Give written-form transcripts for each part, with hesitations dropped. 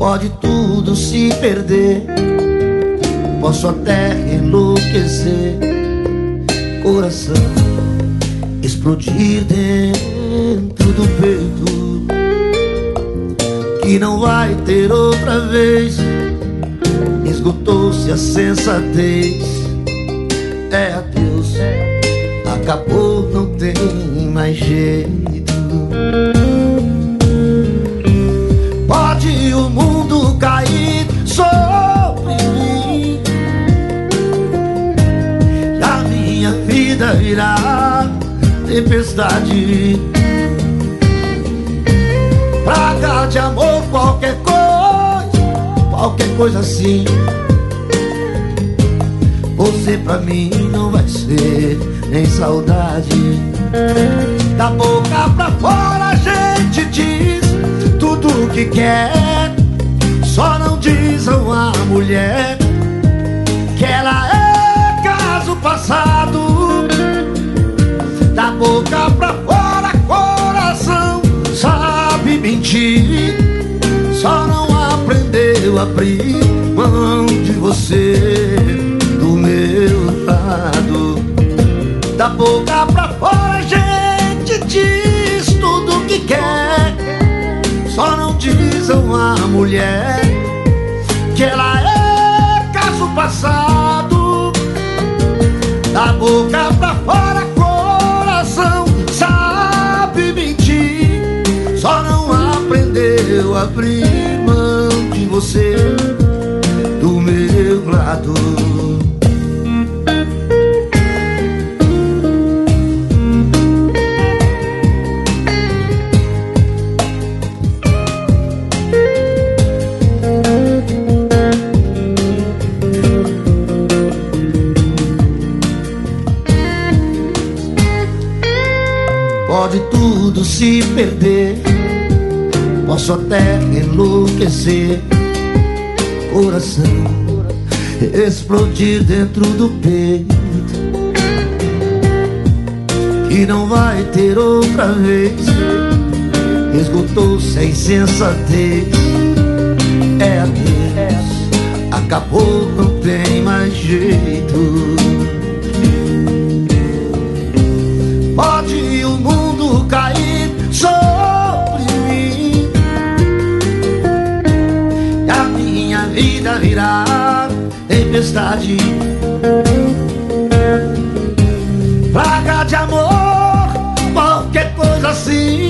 Pode tudo se perder, posso até enlouquecer, coração explodir dentro do peito, que não vai ter outra vez. Esgotou-se a sensatez, é adeus, acabou, não tem mais jeito. Pode o mundo cair sobre mim, e a minha vida virá tempestade, praga de amor, qualquer coisa assim. Você pra mim não vai ser nem saudade. Da boca pra fora a gente diz tudo o que quer, só não diz a uma mulher que ela é caso passado. Da boca pra fora coração sabe mentir, só não aprendeu a abrir mão de você do meu lado. Da boca pra fora a gente diz tudo o que quer, só não diz a uma mulher que ela é caso passado. Da boca pra fora coração sabe mentir, só não aprendeu a abrir mão de você do meu lado. Pode tudo se perder, posso até enlouquecer, coração explodir dentro do peito, que não vai ter outra vez. Esgotou-se a insensatez, é adeus, acabou, não tem mais jeito. Pode o mundo cair sobre mim, e a minha vida virar tempestade, praga de amor, qualquer coisa assim.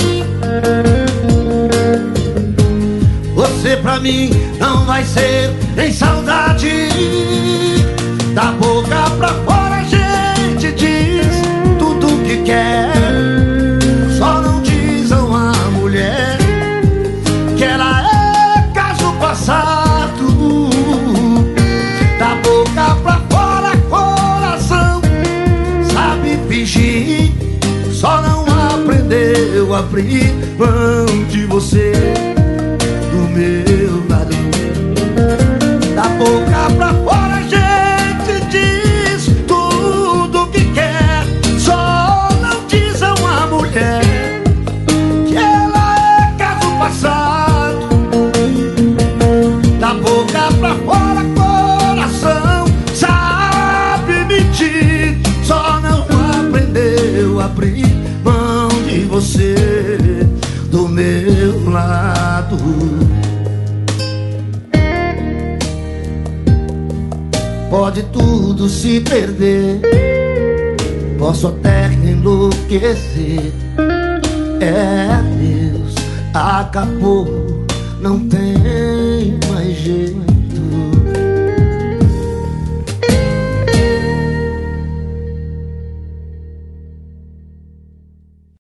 Você pra mim não vai ser nem saudade. Da boca pra fora a gente diz tudo o que quer, só não diz a uma mulher que ela é caso passado. Da boca pra fora coração sabe fingir, só não aprendeu a abrir mão de você do meu lado. Da boca pra fora a gente diz tudo o que quer, só não diz a uma mulher que ela é caso passado. Da boca pra fora coração sabe mentir, só não aprendeu a abrir mão de você do meu lado. Pode tudo se perder, posso até enlouquecer, é adeus, acabou, não tem mais jeito.